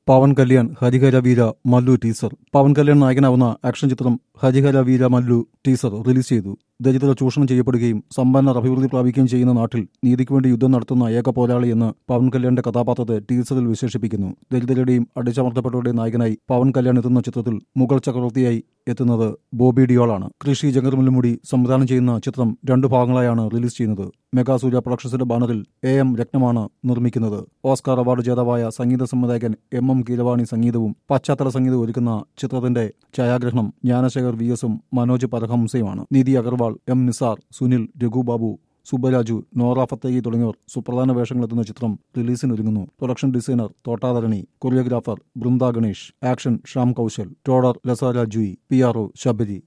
പവൻ Kalyan Harihara Veera Mallu teaser. Pawan Kalyan നായകനാവുന്ന action ചിത്രം Harihara Veera Mallu teaser release ചെയ്തു. ദരിദ്രർ ചൂഷണം ചെയ്യപ്പെടുകയും സമ്പന്നർ അഭിവൃദ്ധി പ്രാപിക്കുകയും ചെയ്യുന്ന നാട്ടിൽ നീതിക്ക് വേണ്ടി യുദ്ധം നടത്തുന്ന ഏക പോരാളി എന്ന് പവൻ കല്യാണിന്റെ കഥാപാത്രത്തെ ടീസറിൽ വിശേഷിപ്പിക്കുന്നു. ദരിദ്രരുടെയും അടിച്ചമർത്തപ്പെട്ടവരുടെയും നായകനായി പവൻ കല്യാൺ എത്തുന്ന ചിത്രത്തിൽ മുഗൾ ചക്രവർത്തിയായി എത്തുന്നത് ബോബി ഡിയോളാണ്. കൃഷി ജംഗർമുല്ലുമുടി സംവിധാനം ചെയ്യുന്ന ചിത്രം 2 ഭാഗങ്ങളായാണ് റിലീസ് ചെയ്യുന്നത്. മെഗാസൂര്യ പ്രൊഡക്ഷൻസിന്റെ ബാനറിൽ AM രത്നമാണ് നിർമ്മിക്കുന്നത്. ഓസ്കാർ അവാർഡ് ജേതാവായ സംഗീത സംവിധായകൻ MM കീരവാണി സംഗീതവും പശ്ചാത്തല സംഗീതവും ഒരുക്കുന്ന ചിത്രത്തിന്റെ ഛായാഗ്രഹണം ജ്ഞാനശേഖർ VS ഉം മനോജ് പരഹംസയുമാണ്. Nidhi Agarwal, M Nisar, Sunil, Raghubabu, Subbaraju, Nora Fatehi തുടങ്ങിയവർ സുപ്രധാന വേഷങ്ങളെത്തുന്ന ചിത്രം റിലീസിനൊരുങ്ങുന്നു. Production designer Thota Tharani, choreographer Brinda Ganesh, action Shyam Kaushal, Todor Lazarov Juji, PRO Sabari.